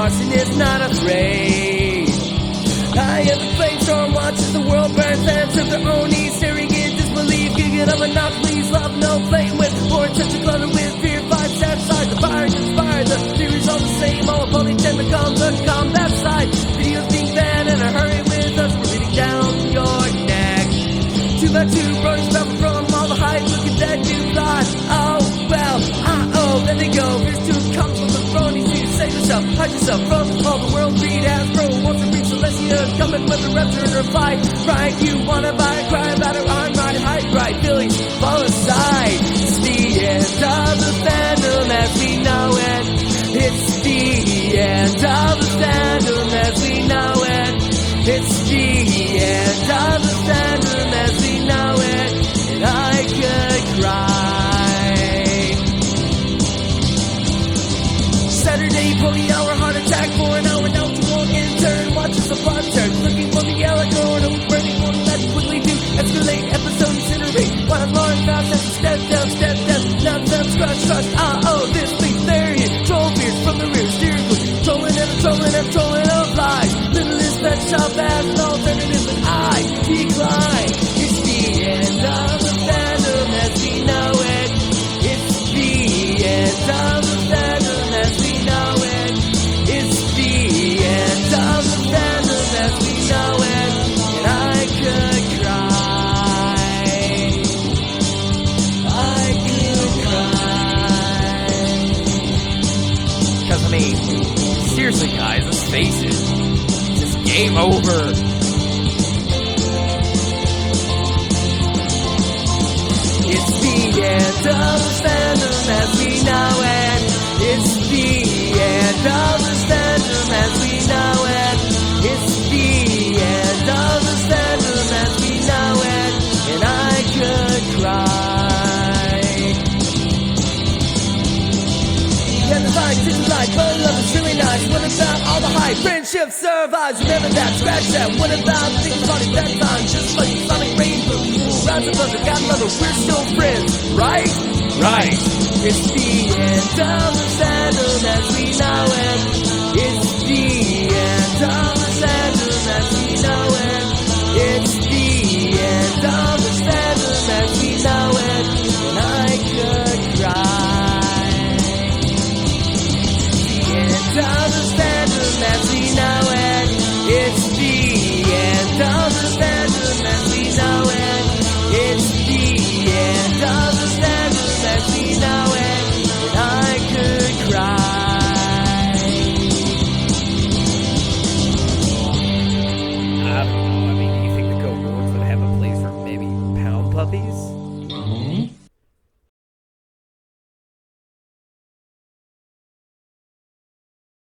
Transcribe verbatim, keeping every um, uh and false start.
lost and is not afraid. I am the flamestorm, watches the world burn, fans of their own knees, staring in disbelief, giving up monopolies, love no flame with, born such a clutter with fear, five steps side, the fire inspired, the theory's all the same, all opponent tend to come the combat side, videos being banned and a hurry with us, we're reading down your neck. Two by two, brothers travel from all the hype, look at that new plot, oh well, ah oh, then they go, here's two comes from the throne, you need to save yourself, hide yourself from all the world greed has grown, wants to reach Celestia, coming with the reps in her fight, right, you wanna buy it, cry about it, I'm right, hide right, Phillies, fall aside, it's the end of the fandom as we know it, it's the end of the fandom as we know it, it's the end of the fandom as we know it, and I could cry. Saturday pony hour, heart attack for an hour, now to walk in turn, watches the plot turn, looking for the yellow corner, burning on that quickly to escalate, episode incinerate, one more fast as a step down, step down, nonsense, crush, crush, ah oh, this thing, there he is, troll fears from the rear, steer good, trolling and trolling and trolling of lies, littlest pet shop as an alternative, but I decline, it's the end of the fandom as we know it, it's the end of the fandom as we know it, it's the end of the fandom as we know it, and I could cry, I could cry. Cause I mean, seriously guys, let's face it, it's just game over. It's the end of the fandom as we know it. It's the end of the fandom as we know it. It's the end of the fandom as we know it. And I could cry. Yeah, the vibe didn't like, but love is really nice. What about all the hype? Friendship survives. Remember that, scratch that. What about things about it that time? Just like Sonic Rainbow. Rounds of us, got love, we're still friends, right? Right. It's the end of the fandom as we know it. It's the